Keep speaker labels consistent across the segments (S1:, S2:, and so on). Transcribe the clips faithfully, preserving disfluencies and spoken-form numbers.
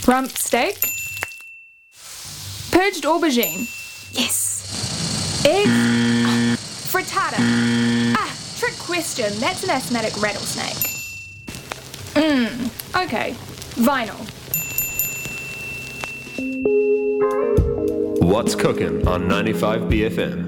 S1: Rump steak. Purged aubergine. Yes. Egg. Oh, frittata. Ah, trick question. That's an asthmatic rattlesnake. Mmm. Okay. Vinyl.
S2: What's cooking on ninety-five B F M?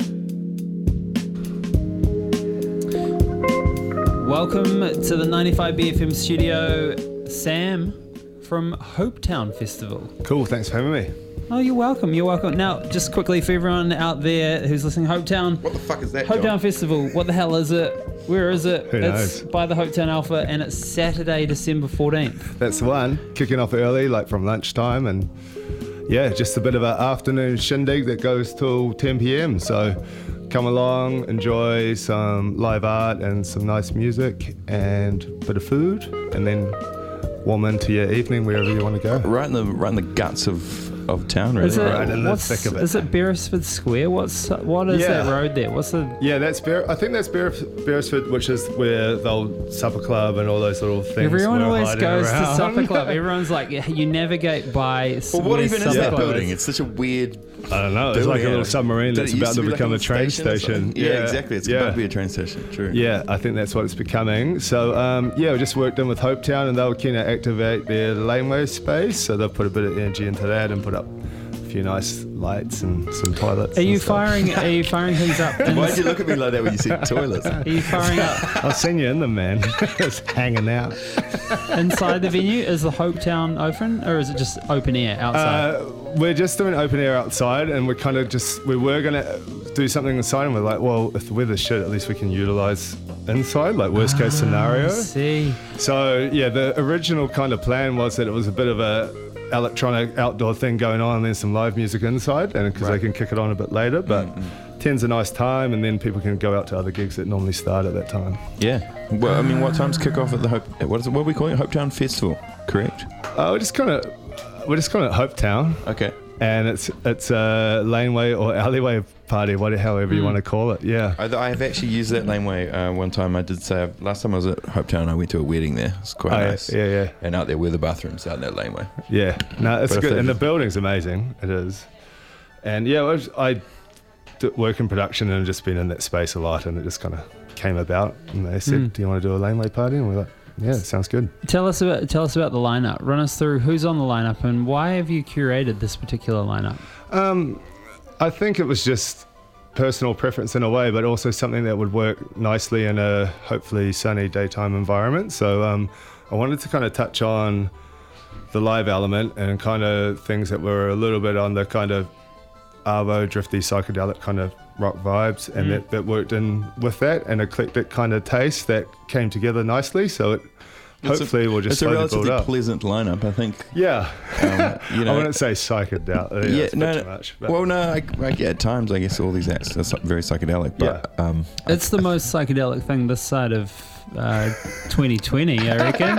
S3: Welcome to the ninety-five B F M studio, Sam from Hopetown Festival.
S4: Cool, thanks for having me.
S3: Oh, you're welcome, you're welcome. Now, just quickly for everyone out there who's listening, Hopetown.
S5: What the fuck is that,
S3: Hopetown
S5: John?
S3: Festival, what the hell is it? Where is it?
S4: Who
S3: it's
S4: knows?
S3: by the Hopetown Alpha, and it's Saturday, December fourteenth.
S4: That's the one, kicking off early, like from lunchtime, and yeah, just a bit of an afternoon shindig that goes till ten p.m. So come along, enjoy some live art and some nice music and a bit of food, and then warm into your evening wherever you want to go.
S5: Right in the right in the guts of, of town, really.
S3: Is it,
S4: Right in the
S3: what's,
S4: thick of it.
S3: is it Beresford Square? What's What is
S4: Yeah.
S3: that road there? What's the...
S4: Yeah, that's Ber- I think that's Ber- Beresford, which is where the old supper club and all those little things.
S3: Everyone
S4: were
S3: always
S4: hiding
S3: goes
S4: around.
S3: to Supper Club. Everyone's like, yeah, you navigate by.
S5: Well, what
S3: where
S5: even is
S3: Supper
S5: that
S3: Club
S5: building?
S3: is.
S5: It's such a weird.
S4: I don't know. It's like a little submarine
S5: Did it
S4: that's
S5: used
S4: about to
S5: be
S4: become
S5: like
S4: a train
S5: or something?
S4: station.
S5: Yeah, exactly. It's
S4: yeah.
S5: about to be a train station. True.
S4: Yeah, I think that's what it's becoming. So, um, yeah, we just worked in with Hopetown, and they were keen to activate their laneway space. So they've put a bit of energy into that and put up a few nice lights and some toilets.
S3: Are
S4: and
S3: you
S4: stuff.
S3: firing? Are you firing things up? in-
S5: Why'd you look at me like that when you said toilets?
S3: Are you firing up
S4: I've seen you in them, man. Just hanging out.
S3: inside the venue? Is the Hopetown open, or is it just open air outside?
S4: Uh, we're just doing open air outside, and we're kind of just we were gonna do something inside, and we're like, well, if the weather's shit, at least we can utilize inside, like worst case scenario.
S3: I see.
S4: So yeah, the original kind of plan was that it was a bit of a electronic outdoor thing going on, and then some live music inside, and because
S5: Right.
S4: they can kick it on a bit later. But ten's a nice time, and then people can go out to other gigs that normally start at that time.
S5: Yeah. Well, I mean, what times kick off at the Hope? What is it? What are we calling it? Hopetown Festival, correct?
S4: Uh, we're just kind of we're just calling it Hopetown,
S5: Okay.
S4: and it's it's a laneway or alleyway party, whatever, however you want to call it. Yeah.
S5: I, I have actually used that laneway uh, one time. I did say last time I was at Hopetown, I went to a wedding there. It's quite
S4: Oh, yeah,
S5: nice.
S4: yeah, yeah.
S5: And out there were the bathrooms out in that laneway.
S4: Yeah, no, it's
S5: But if
S4: good,
S5: they-
S4: and the building's amazing. It is, and yeah, I, was, I d- work in production and just been in that space a lot, and it just kind of came about. And they said,
S3: Mm.
S4: "Do you want to do a laneway party?" And we're like, "Yeah, it sounds good."
S3: Tell us about tell us about the lineup. Run us through who's on the lineup and why have you curated this particular lineup?
S4: Um, I think it was just personal preference in a way, but also something that would work nicely in a hopefully sunny daytime environment. So um, I wanted to kind of touch on the live element and kind of things that were a little bit on the kind of arvo, drifty, psychedelic kind of rock vibes, and
S3: Mm.
S4: that, that worked in with that, an eclectic kind of taste that came together nicely. So it
S5: It's a-
S4: hopefully will just
S5: It's a
S4: slowly build
S5: relatively
S4: up.
S5: pleasant lineup, I think.
S4: Yeah,
S5: Um, you know,
S4: I wouldn't say psychedelic.
S5: yeah,
S4: that's a
S5: no,
S4: bit
S5: no.
S4: too much. But
S5: Well, no, I, I, at times I guess all these acts are psy- very psychedelic, but um,
S3: It's the most psychedelic thing this side of uh, twenty twenty, I reckon.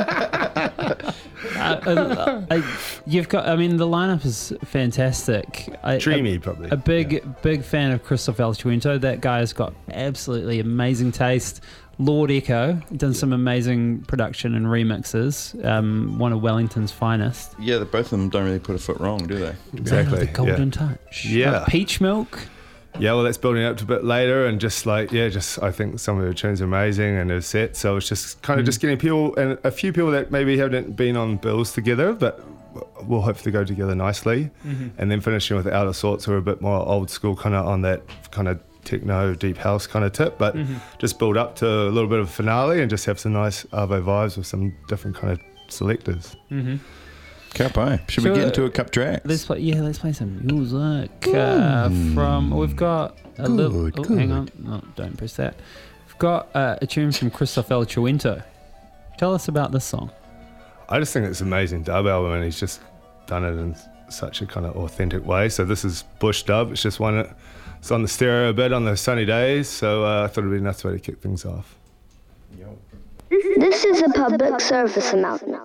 S3: uh, uh, I, you've got. I mean, the lineup is fantastic. I,
S4: dreamy, probably.
S3: A big, big fan of Christoph Alchuento. That guy's got absolutely amazing taste. Lord Echo done some amazing production and remixes. Um, one of Wellington's finest.
S5: yeah, the, both of them don't really put a foot wrong, do they?
S4: Exactly.
S3: The golden
S4: yeah.
S3: touch.
S4: Yeah.
S3: Uh, Peach Milk.
S4: Yeah, well, that's building up to a bit later, and just like, yeah, just I think some of the tunes are amazing and they're set. So it's just kind of
S3: Mm.
S4: just getting people, and a few people that maybe haven't been on bills together, but will hopefully go together nicely.
S3: Mm-hmm.
S4: And then finishing with Out of Sorts, who are a bit more old school, kind of on that kind of techno, deep house kind of tip, but
S3: Mm-hmm.
S4: just build up to a little bit of a finale and just have some nice Arvo vibes with some different kind of selectors.
S3: Mm-hmm.
S5: Cup pie. Should
S3: Sure.
S5: we get into a cup track?
S3: Let's play. Yeah, let's play some music uh, from. We've got a little.
S4: Good,
S3: Oh, hang
S4: good.
S3: on. No, don't press that. We've got uh, a tune from Christoph Alchuento. Tell us about this song.
S4: I just think it's an amazing dub album, and he's just done it in such a kind of authentic way. So this is Bush Dub. It's just one that it's on the stereo a bit on the sunny days. So uh, I thought it'd be a nice way to kick things off.
S6: This is a public service announcement.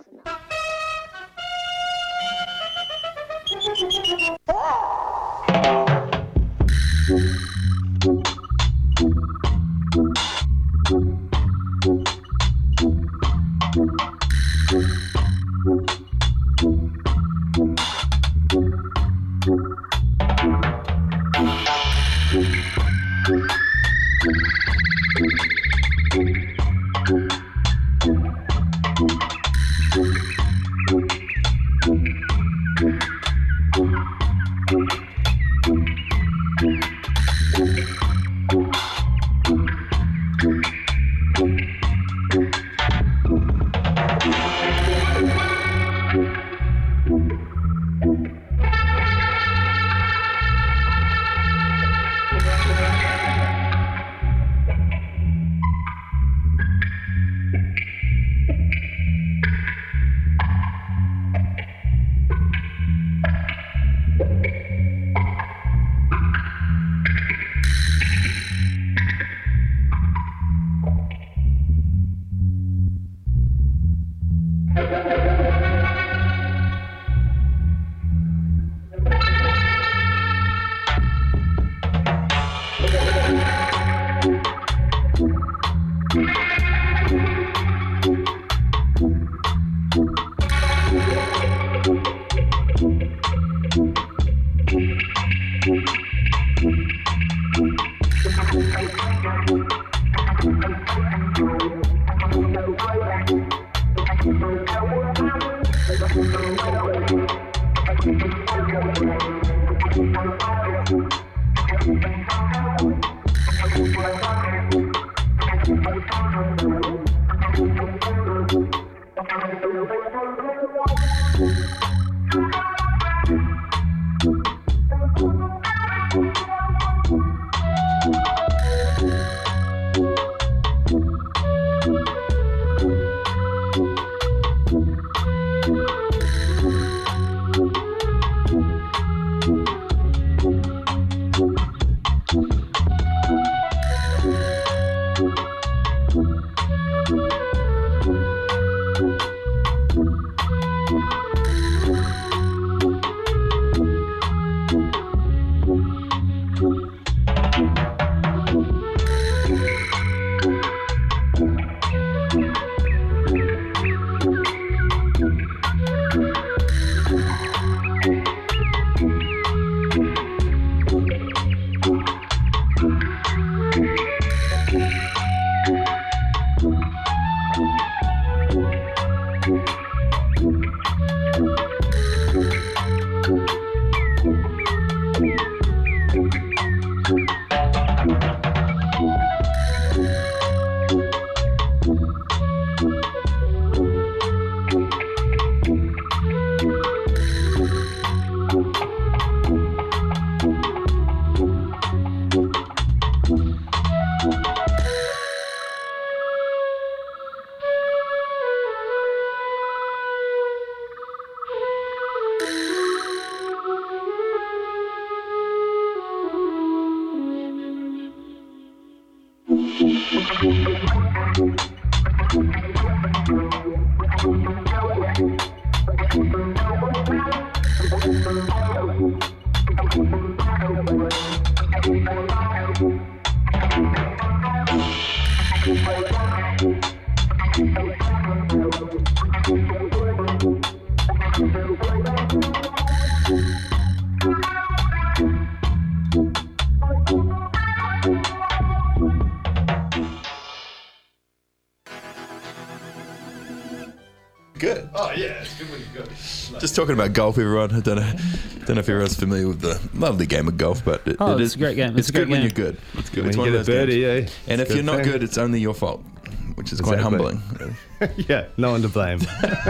S5: Good.
S4: Oh yeah, it's good when you go.
S5: Just talking about golf, everyone. I don't know, don't know if everyone's familiar with the lovely game of golf, but it,
S3: Oh,
S5: it
S3: it's
S5: is
S3: a great game.
S5: It's,
S3: It's a
S5: good
S3: great
S5: when
S3: game.
S5: you're good. It's good.
S4: When
S5: It's
S4: you
S5: one
S4: get
S5: of
S4: a
S5: those
S4: birdie,
S5: games.
S4: eh?
S5: And
S4: It's
S5: if
S4: a
S5: you're not
S4: thing.
S5: good, it's only your fault, which is quite
S4: Exactly.
S5: humbling.
S4: Yeah, no one to blame.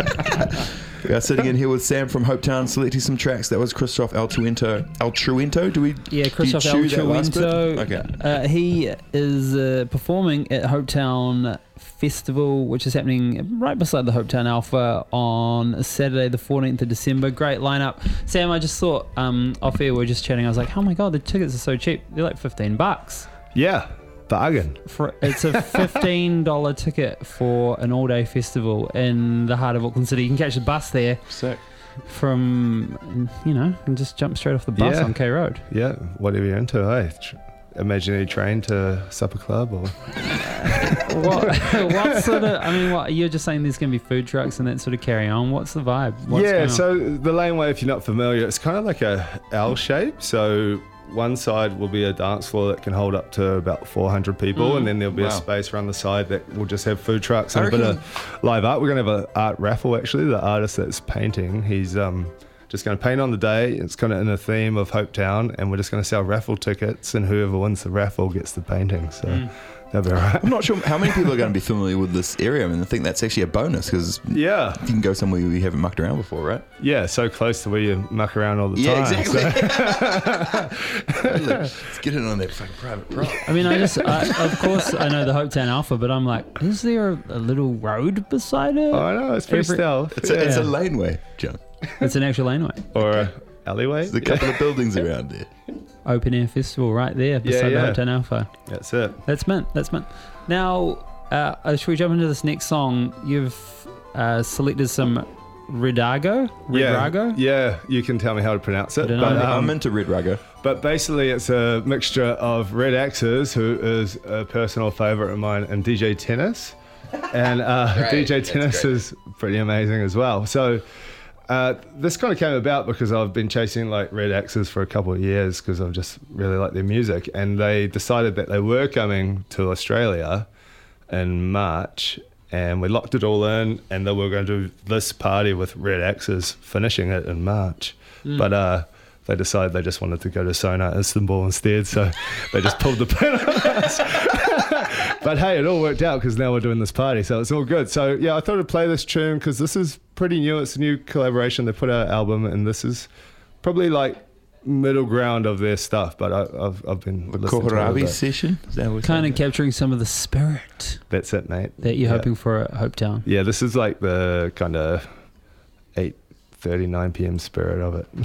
S5: We are sitting in here with Sam from Hopetown, selecting some tracks. That was Christoph Altruento. Altruento? Do we?
S3: Yeah, Christoph
S5: do you chew that last bit?
S3: Altruento.
S5: Okay.
S3: Uh, he is uh, performing at Hopetown Festival, which is happening right beside the Hopetown Alpha on Saturday, the fourteenth of December. Great lineup. Sam, I just thought um, off air we were just chatting. I was like, oh my god, the tickets are so cheap. They're like fifteen bucks.
S4: Yeah, bargain.
S3: For, it's a fifteen dollars ticket for an all-day festival in the heart of Auckland City. You can catch the bus there
S5: Sick.
S3: from, you know, and just jump straight off the bus
S4: Yeah.
S3: on K Road.
S4: Yeah, whatever you're into, eh? Tr- Imaginary train to supper club or
S3: What, what sort of, I mean, what, you're just saying there's going to be food trucks and that sort of carry on. What's the vibe? What's
S4: yeah.
S3: going on?
S4: So the laneway, if you're not familiar, it's kind of like a L shape. So one side will be a dance floor that can hold up to about four hundred people,
S3: Mm,
S4: and then there'll be
S5: wow.
S4: a space around the side that will just have food trucks and
S5: I
S4: a bit
S5: reckon-
S4: of live art. We're gonna have an art raffle actually. The artist that's painting, he's um just going to paint on the day. It's kind of in the theme of Hopetown, and we're just going to sell raffle tickets, and whoever wins the raffle gets the painting. So
S3: Mm.
S4: that'll be all right.
S5: I'm not sure how many people are going to be familiar with this area. I mean, I think that's actually a bonus because
S4: Yeah,
S5: you can go somewhere you haven't mucked around before, right?
S4: yeah, so close to where you muck around all the
S5: Yeah,
S4: time.
S5: exactly.
S4: So-
S5: Let's get in on that fucking private prop.
S3: I mean, I just, I, of course, I know the Hopetown Alpha, but I'm like, is there a, a little road beside it?
S4: Oh, I know, it's pretty
S3: Every-
S4: stealth.
S5: It's, a, it's a
S3: Yeah.
S5: laneway, John.
S3: It's an actual laneway.
S4: Or a alleyway.
S5: There's a couple of buildings around there.
S3: Open air festival right there beside
S4: yeah.
S3: the Hopetown Alpha.
S4: That's it.
S3: That's mint. That's mint. Now, uh, uh, should we jump into this next song? You've uh, selected some Redago? Redrago?
S4: Yeah, yeah, you can tell me how to pronounce
S3: I
S4: it.
S3: don't know.
S4: But,
S5: I'm,
S4: um,
S5: I'm into Red Rago.
S4: but basically, it's a mixture of Red Axes, who is a personal favourite of mine, and D J Tennis. And uh,
S5: Great,
S4: D J
S5: that's
S4: Tennis
S5: great.
S4: is pretty amazing as well. So uh, this kind of came about because I've been chasing like Red Axes for a couple of years because I've just really liked their music. And they decided that they were coming to Australia in March. and we locked it all in, and then we were going to do this party with Red Axes, finishing it in March. Mm. But uh, they decided they just wanted to go to Sonar Istanbul instead, so they just pulled the pin on us. But hey, it all worked out because now we're doing this party, so it's all good. So yeah, I thought I'd play this tune because this is pretty new. It's a new collaboration. They put out an album, and this is probably like middle ground of their stuff, but I, I've I've been
S5: the
S4: listening to it a
S5: Kohlrabi
S4: bit.
S5: session, is that what
S3: Kind of capturing some of the spirit
S4: That's it, mate.
S3: that you're
S4: Yeah.
S3: hoping for at Hopetown.
S4: Yeah, this is like the kind of eight thirty-nine p.m. spirit of it.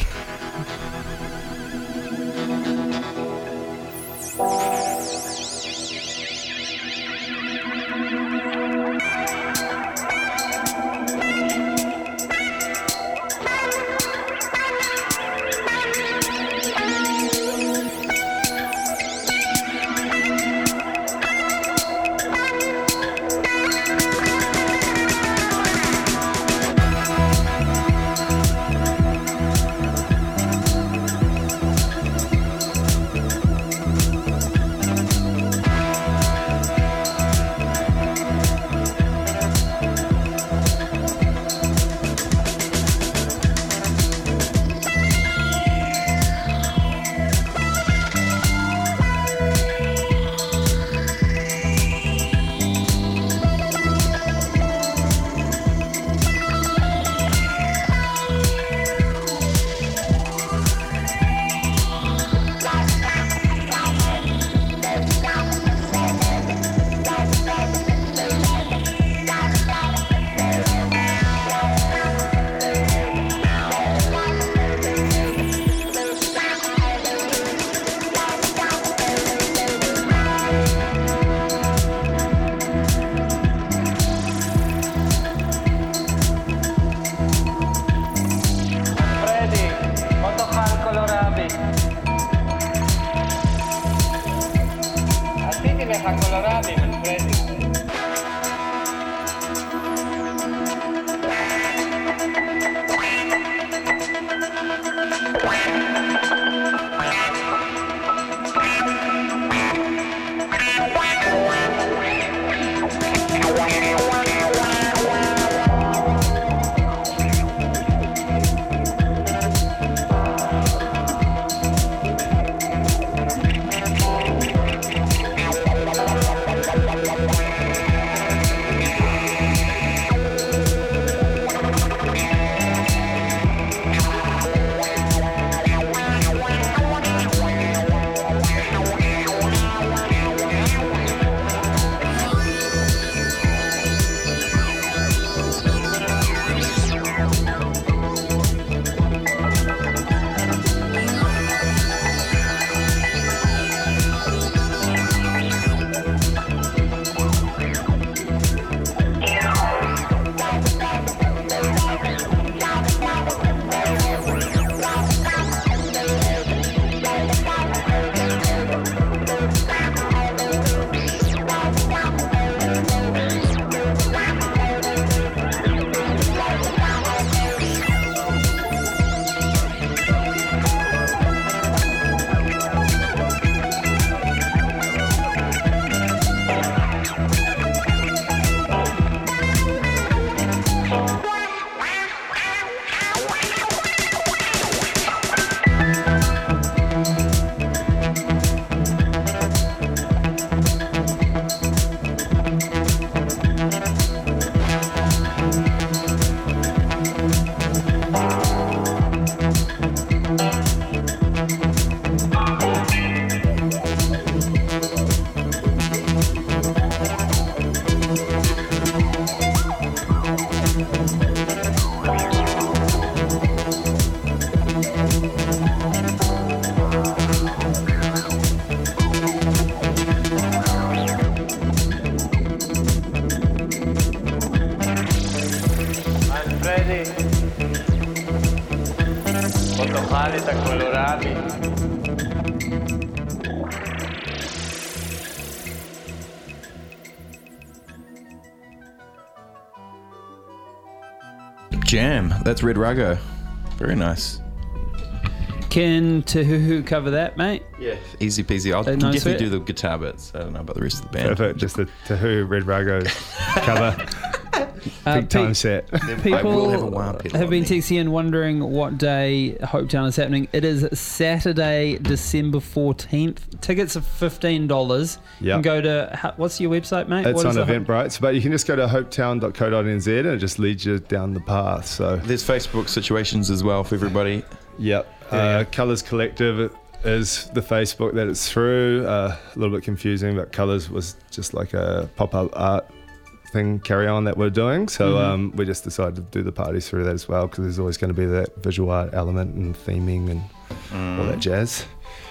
S5: Jam. That's Red Ruggo. Very nice.
S3: Can Tahuhu cover that, mate?
S5: Yeah, easy peasy. I'll
S3: Uh,
S5: can
S3: no
S5: definitely
S3: sweat?
S5: do the guitar bits. I don't know about the rest of the band.
S4: Perfect. Just the Tahoo Red Rago cover.
S3: Uh,
S4: Big time
S3: pe-
S4: set.
S5: I will have a
S3: People
S5: wah pedal
S3: have
S5: on
S3: been
S5: me.
S3: texting in wondering what day Hopetown is happening. It is Saturday, December fourteenth. Tickets are fifteen dollars. You
S4: Yep.
S3: can go to, how- what's your website, mate?
S4: It's
S3: What
S4: on
S3: is it?
S4: Eventbrite, but you can just go to hopetown dot co dot n z and it just leads you down the path. So,
S5: There's Facebook situations as well for everybody.
S4: yep. Uh, Colours Collective is the Facebook that it's through. Uh, a little bit confusing, but Colours was just like a pop-up art thing carry on that we're doing. So
S3: Mhm.
S4: um, we just decided to do the parties through that as well because there's always going to be that visual art element and theming and all that jazz.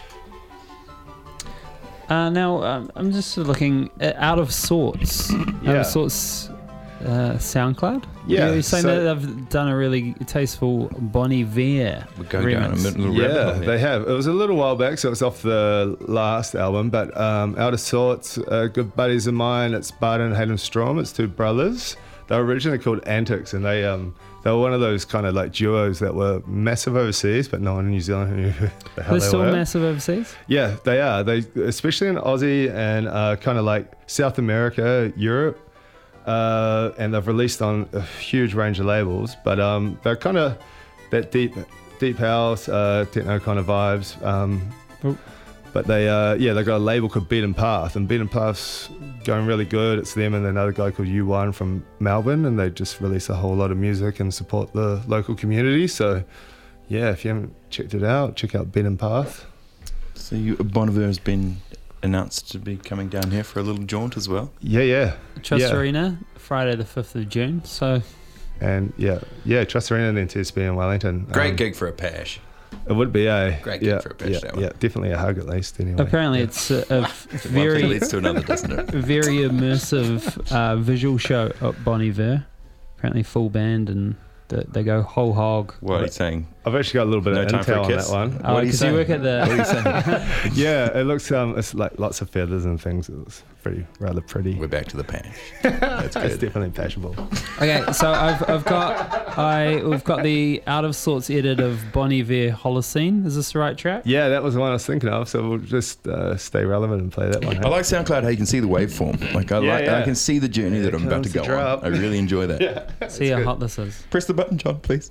S3: Uh, now, um, I'm just sort of looking at Out of Sorts. Out
S4: Yeah.
S3: of Sorts uh, SoundCloud?
S4: Yeah,
S3: You're saying
S4: so-
S3: that they've done a really tasteful Bonnie Vare
S5: We go down a
S3: remix.
S5: little
S4: Yeah,
S5: rabbit hole
S4: they
S5: here.
S4: have. It was a little while back, so it's off the last album. But um, Out of Sorts, uh, good buddies of mine. It's Bart and Hayden Strom. It's two brothers. They were originally called Antics, and they um, they were one of those kind of like duos that were massive overseas, but no one in New Zealand knew who the hell
S3: They're
S4: they
S3: still
S4: were.
S3: massive overseas?
S4: Yeah, they are. They especially in Aussie and uh, kind of like South America, Europe, uh, and they've released on a huge range of labels. But um, they're kind of that deep, deep house, uh, techno kind of vibes. Um,
S3: Oh.
S4: but they, uh, yeah, they got a label called Beaten Path, and Beaten Path's going really good. It's them and another guy called U one from Melbourne, and they just release a whole lot of music and support the local community. So, yeah, if you haven't checked it out, check out Beaten Path.
S5: So you, Bon Iver has been announced to be coming down here for a little jaunt as well.
S4: Yeah, yeah.
S3: Trust
S4: yeah.
S3: Arena, Friday the fifth of June. So
S4: And yeah, yeah, Trust Arena and then T S B in Wellington.
S5: Great
S4: Um,
S5: gig for a pash.
S4: It would be a
S5: Great gig
S4: yeah,
S5: for a pitch,
S4: yeah,
S5: that one.
S4: yeah, definitely a hug at least. Anyway,
S3: apparently
S4: yeah.
S3: it's a, a f-
S5: One thing
S3: very,
S5: leads to another, doesn't it?
S3: very immersive uh, visual show at Bon Iver. Apparently full band and the, they go whole hog.
S5: What are you saying?
S4: I've actually got a little bit
S5: No
S4: of
S5: time for a
S4: intel on
S5: kiss?
S4: that one.
S3: Oh,
S5: What are you
S3: because you
S5: saying?
S3: work at the...
S5: What are you saying?
S4: Yeah, it looks um, it's like lots of feathers and things. It's pretty, rather pretty.
S5: We're back to the pash. That's
S4: It's
S5: good.
S4: definitely fashionable.
S3: Okay, so I've I've got I we've got the Out of Sorts edit of Bon Iver Holocene. Is this the right track?
S4: Yeah, that was the one I was thinking of. So we'll just uh, stay relevant and play that one.
S5: I like SoundCloud how you can see the waveform. Like I
S4: Yeah,
S5: like,
S4: yeah.
S5: I can see the journey
S4: Here
S5: that I'm about to
S4: comes
S5: go
S4: the
S5: on.
S4: drop.
S5: I really enjoy that.
S4: Yeah.
S3: See how hot this is.
S5: Press the button, John, please.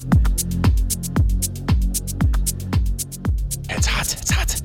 S5: It's hot. It's hot.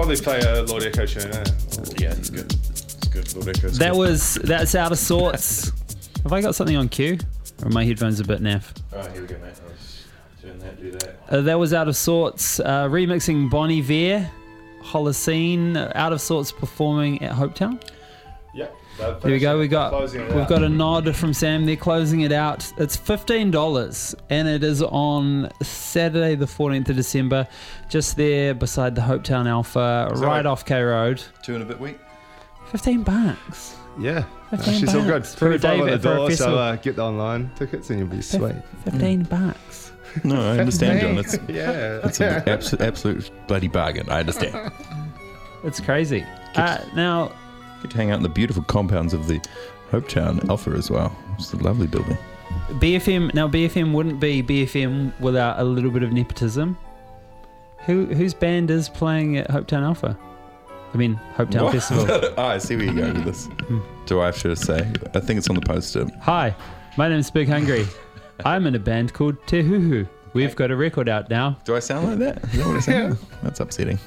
S4: probably play a Lord Echo tune. Eh?
S5: Yeah, it's good. It's good. Lord Echo's
S3: That
S5: good.
S3: was that's out of sorts. Have I got something on cue? Or are my headphones a bit naff?
S5: All right, here we go, mate. I'll just turn that, do that.
S3: Uh, that was Out of Sorts, uh, remixing Bon Iver, Holocene, Out of Sorts performing at Hopetown.
S4: Yeah.
S3: There we go. We got we've got a nod from Sam. They're closing it out. It's fifteen dollars, and it is on Saturday, the fourteenth of December, just there beside the Hopetown Alpha,
S5: Is that
S3: right
S5: like
S3: off K Road.
S5: Two and a bit week.
S3: Fifteen bucks.
S4: Yeah. No,
S3: fifteen
S4: she's all good.
S3: bucks for a
S4: twenty-five on
S3: day-
S4: the
S3: for a
S4: door, so
S3: festival.
S4: uh, get the online tickets and you'll be sweet.
S3: Fifteen bucks.
S5: No, I understand, John. It's
S4: yeah.
S5: it's an absolute, absolute bloody bargain. I understand.
S3: It's crazy. Uh, now,
S5: Get to hang out in the beautiful compounds of the Hopetown Alpha as well. It's a lovely building.
S3: B F M. Now, B F M wouldn't be B F M without a little bit of nepotism. Who whose band is playing at Hopetown Alpha? I mean, Hopetown
S5: What?
S3: Festival.
S5: oh, I see where you're going with this. Do I have to say? I think it's on the poster.
S3: Hi, my name's Big Hungry. I'm in a band called Te Huhu. We've got a record out now.
S5: Do I sound like that? Is that what I sound like? That's upsetting.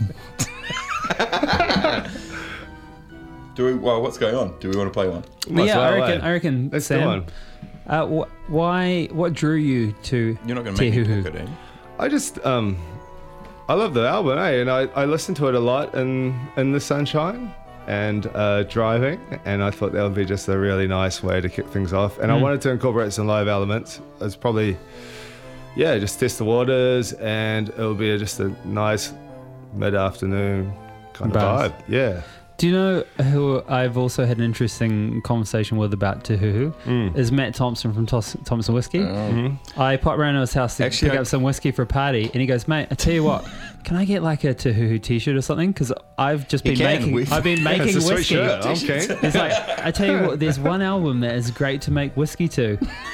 S5: Do we? Well, what's going on? Do we want to play one?
S4: Might as
S3: yeah,
S4: well,
S3: I reckon.
S4: eh?
S3: I reckon.
S4: Let's do
S3: Sam,
S4: one.
S3: Uh, wh- why? What drew you to
S5: You're not going to
S3: Te
S5: make me
S3: Huhu?
S5: pick it, eh?
S4: I just um, I love the album, eh? And I, I listen to it a lot in in the sunshine and uh, driving, and I thought that would be just a really nice way to kick things off. And I
S3: Mm.
S4: wanted to incorporate some live elements. It's probably yeah, just test the waters, and it'll be just a nice mid-afternoon kind of
S3: Buzz.
S4: vibe. Yeah.
S3: Do you know who I've also had an interesting conversation with about Te Huhu?
S4: Mm.
S3: Is Matt Thompson from Tos- Thompson Whiskey.
S4: Mhm.
S3: I popped around to his house to
S5: Actually,
S3: pick
S5: I-
S3: up some whiskey for a party, and he goes, "Mate, I tell you what, can I get like a Te Huhu t-shirt or something? Because I've just
S5: You
S3: been
S5: can.
S3: making,
S5: We've-
S3: I've been making
S4: It's a sweet
S3: whiskey."
S4: shirt. I'm keen.
S3: It's like, I tell you what, there's one album that is great to make whiskey to,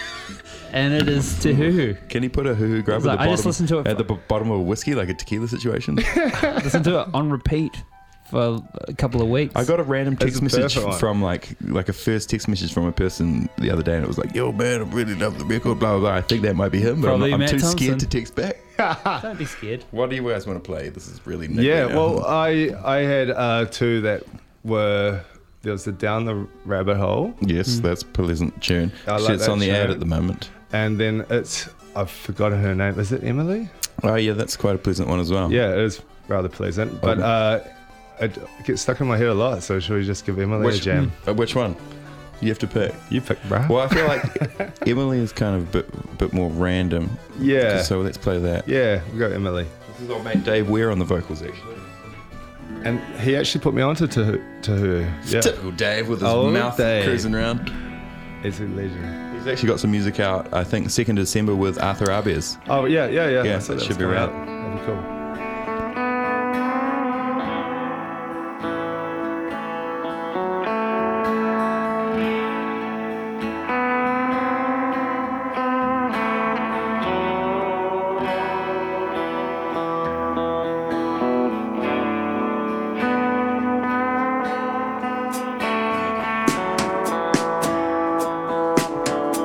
S3: and it is Te Huhu.
S5: Can you put a hoo hoo grub at
S3: It's
S5: the
S3: like, I
S5: bottom,
S3: just listened to it
S5: at
S3: for-
S5: the b- bottom of a whiskey, like a tequila situation?
S3: Listen to it on repeat for a couple of weeks.
S5: I got a random
S4: It's
S5: text
S4: a
S5: message
S4: perfect one.
S5: from like like a first text message from a person the other day, and it was like, "Yo, man, I really love the record." Blah blah blah. I think that might be him, but I'm,
S3: Probably
S5: I'm
S3: Matt
S5: too
S3: Thompson.
S5: scared to text back.
S3: Don't be scared.
S5: What do you guys want to play? This is really niggly
S4: Yeah,
S5: now.
S4: well, I I had uh, two that were there was the Down the Rabbit Hole,
S5: yes, that's a pleasant tune.
S4: I like
S5: Actually, it's
S4: that
S5: on the ad
S4: tune.
S5: at the moment.
S4: and then it's I've forgotten her name. Is it Emily?
S5: Oh yeah, that's quite a pleasant one as well.
S4: Yeah, it is rather pleasant, but
S5: Okay.
S4: uh, it gets stuck in my head a lot. So should we just give Emily a
S5: Which,
S4: jam?
S5: uh, which one? You have to pick.
S4: You pick, bruh.
S5: Well, I feel like Emily is kind of a bit, bit more random.
S4: Yeah,
S5: So let's play that.
S4: yeah, we got Emily,
S5: This is old mate Dave Ware on the vocals, actually.
S4: and he actually put me onto to to her. Yeah,
S5: Typical Dave with his
S4: Old
S5: mouth
S4: Dave.
S5: cruising around.
S4: it's a legend.
S5: He's actually got some music out, I think, second of December with Arthur Arbes.
S4: Oh yeah, yeah, yeah.
S5: Yeah,
S4: I saw
S5: that
S4: was
S5: should be
S4: coming
S5: right.
S4: out. That'd be cool.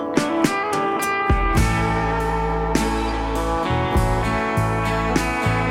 S7: Thank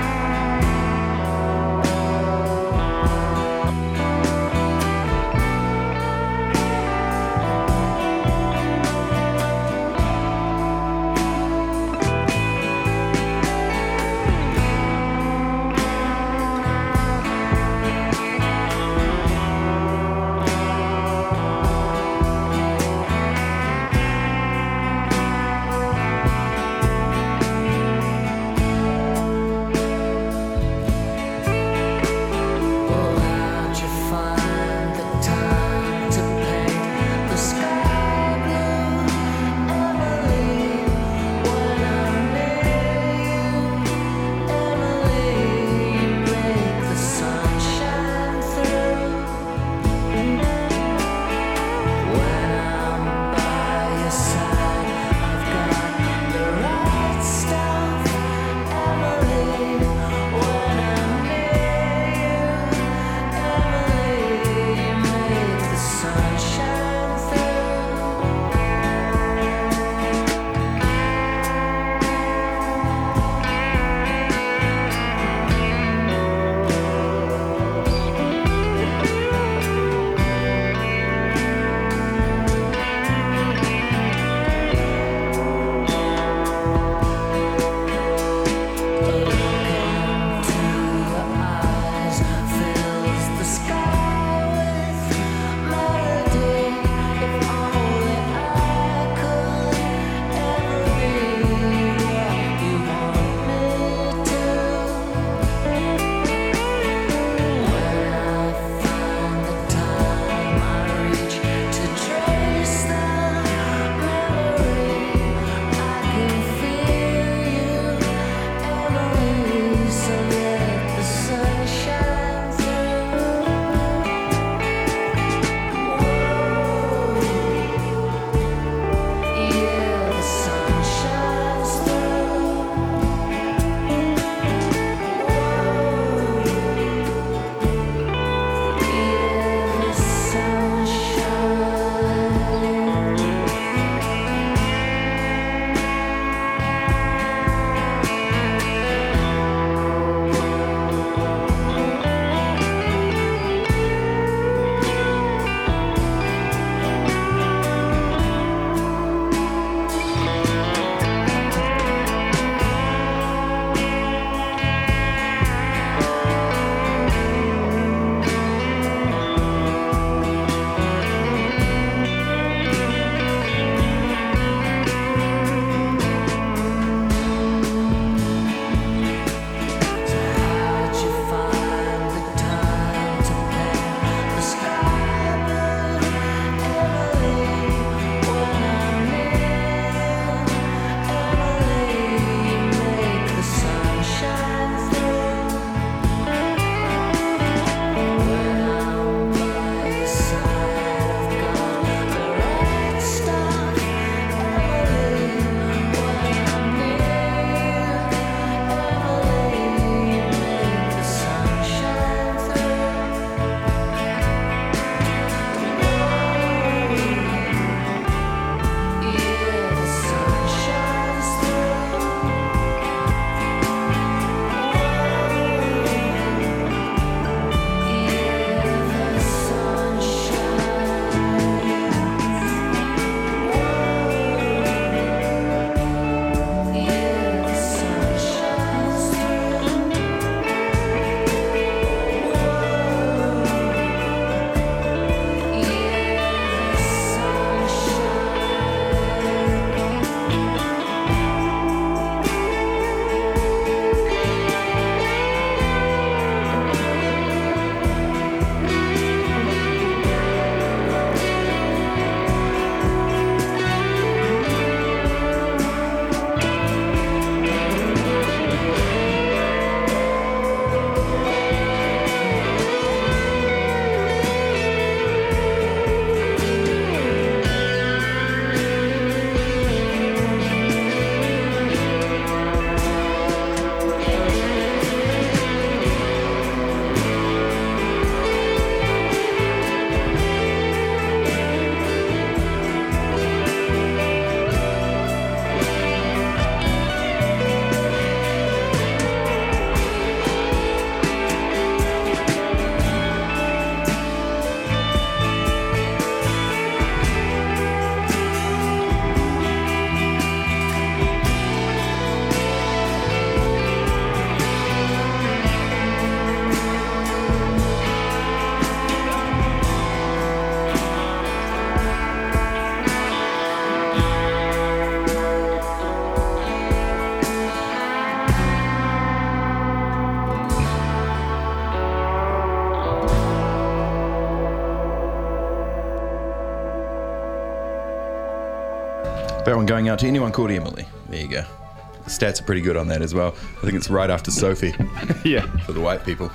S5: That one going out to anyone called Emily. There you go. The stats are pretty good on that as well. I think it's right after Sophie
S4: Yeah.
S5: for the white people.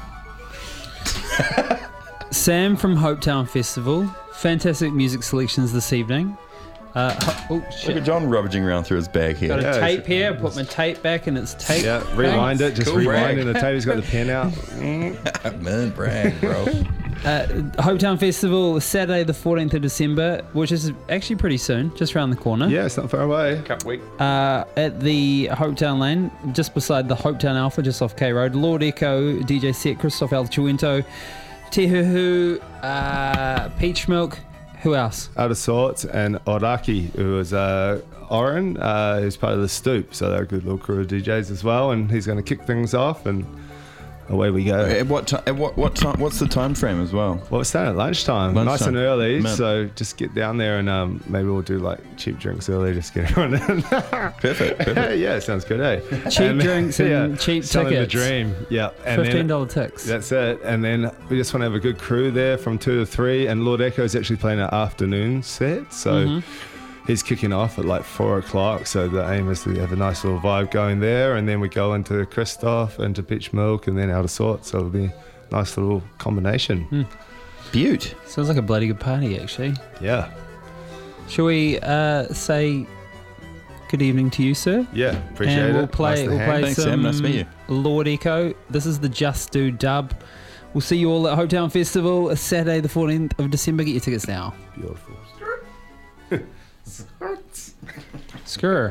S3: Sam from Hopetown Festival. Fantastic music selections this evening. Uh, ho- oh,
S5: Look
S3: shit.
S5: at John rummaging around through his bag here.
S3: Got a
S4: Yeah,
S3: tape
S4: it's-
S3: here. Put my tape back in its tape.
S4: Yeah, rewind it. Just
S5: Cool brag.
S4: rewinding the tape. He's got the pen out.
S5: Man, brag, bro.
S3: Uh, Hopetown Festival, Saturday the fourteenth of December, which is actually pretty soon, just around the corner.
S4: Yeah, it's not far away.
S5: Cup week.
S3: Uh, at the Hopetown Lane, just beside the Hopetown Alpha, just off K Road. Lord Echo, D J set, Christoph Altuento, Te Huhu, uh, Peach Milk. Who else?
S4: Out of Sorts and Oraki, who was uh, Oren, uh, who's part of the Stoop. So they're a good little crew of D Js as well. And he's going to kick things off, and away we go.
S5: At what time? At what what time? What's the time frame as well?
S4: Well, we're starting at lunchtime,
S5: Lunchtime.
S4: nice and early.
S5: Man.
S4: So just get down there, and um, maybe we'll do like cheap drinks early. Just get everyone in.
S5: Perfect. perfect.
S4: Yeah, sounds good, eh?
S3: Cheap drinks and cheap
S4: selling
S3: tickets.
S4: the dream. Yeah, and
S3: fifteen
S4: then
S3: dollars ticks.
S4: that's it. And then we just want to have a good crew there from two to three. And Lord Echo is actually playing an afternoon set, so
S3: Mm-hmm.
S4: he's kicking off at like four o'clock. So the aim is to have a nice little vibe going there, and then we go into Christoph, into Peach Milk, and then Out of Sorts. So it'll be a nice little combination.
S5: Beaut.
S3: Sounds like a bloody good party, actually.
S4: Yeah,
S3: Shall we uh, say good evening to you, sir?
S4: yeah, appreciate
S3: and
S4: it.
S3: we'll play,
S4: Nice to
S3: we'll
S4: hang.
S3: play
S5: Thanks,
S3: some
S5: Sam. Nice to meet you.
S3: Lord Echo. This is the Just Do dub. We'll see you all at Hopetown Festival, Saturday the fourteenth of December. Get your tickets now.
S4: Beautiful.
S3: Skrr.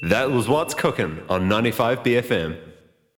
S2: That was What's Cooking on ninety-five B F M.